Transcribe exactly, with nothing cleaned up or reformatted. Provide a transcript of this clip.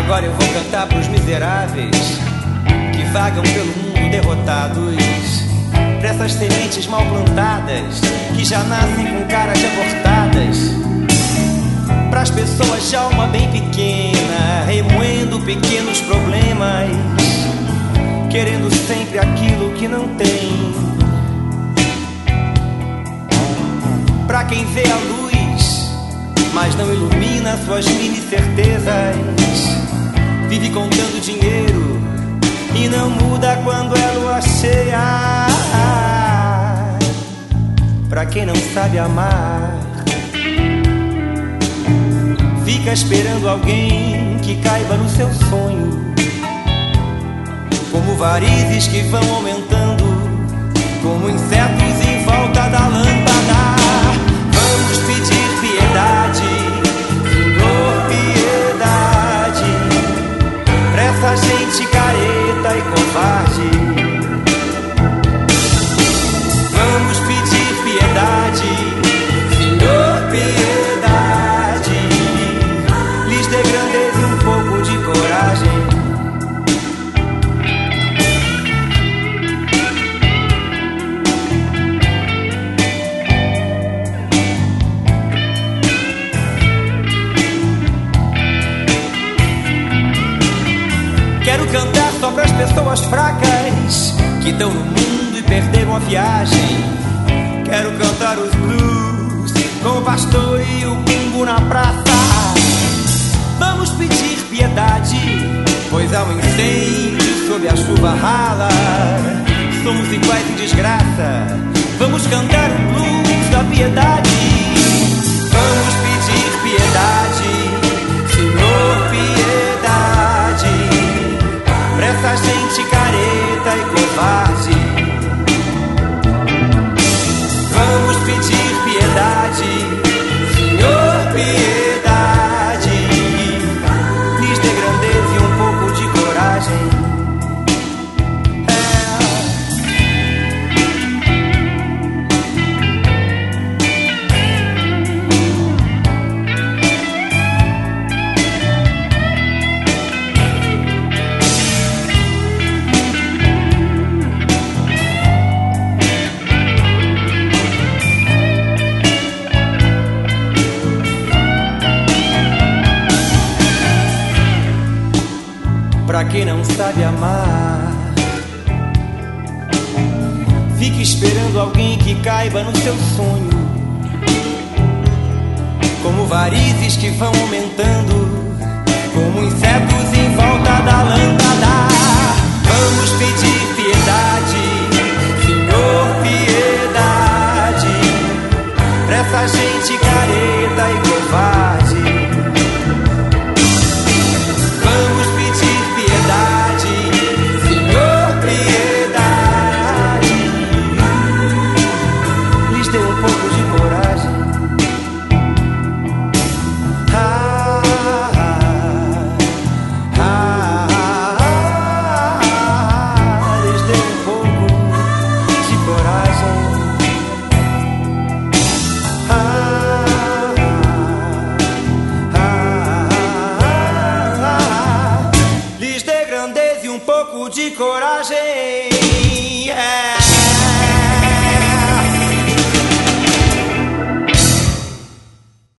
Agora eu vou cantar pros miseráveis que vagam pelo mundo derrotados, pra essas sementes mal plantadas que já nascem com caras de abortadas, pras pessoas de alma bem pequena, remoendo pequenos problemas, querendo sempre aquilo que não tem. Pra quem vê a luz, mas não ilumina suas mini certezas, vive contando dinheiro e não muda quando é lua cheia. Pra quem não sabe amar, fica esperando alguém que caiba no seu sonho, como varizes que vão aumentando, como insetos em volta da lâmpada. Vamos pedir piedade, Senhor, piedade, pra essa gente careta e covarde. Vamos pedir piedade, Senhor, piedade, lhes dê grandeza e um pouco de coragem. Quero cantar só pras pessoas fracas que estão no mundo e perderam a viagem. Quero cantar os blues com o pastor e o bumbo na praça. Vamos pedir piedade, pois há um incêndio sob a chuva rala. Somos iguais em desgraça. Vamos cantar o blues da piedade. Vamos pedir piedade, Senhor, piedade, pra essa gente careta e covarde. Vamos pedir piedade, Senhor, piedade, lhes dê grandeza e um pouco de coragem. Pra quem não sabe amar, fique esperando alguém que caiba no seu sonho, como varizes que vão aumentando, como insetos em volta da lâmpada. Vamos pedir piedade, Senhor, piedade, pra essa gente careta e covarde. Vamos pedir piedade, Senhor, piedade, lhes dê um pouco de coragem. Ah, ah, ah, ah, lhes dê um pouco de coragem. Ah, ah, lhes dê grandeza e um pouco de coragem.